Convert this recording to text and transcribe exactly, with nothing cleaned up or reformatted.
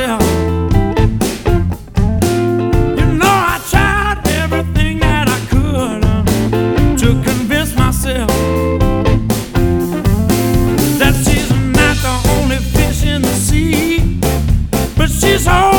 myself. You know I tried everything that I could uh, to convince myself that she's not the only fish in the sea, but she's all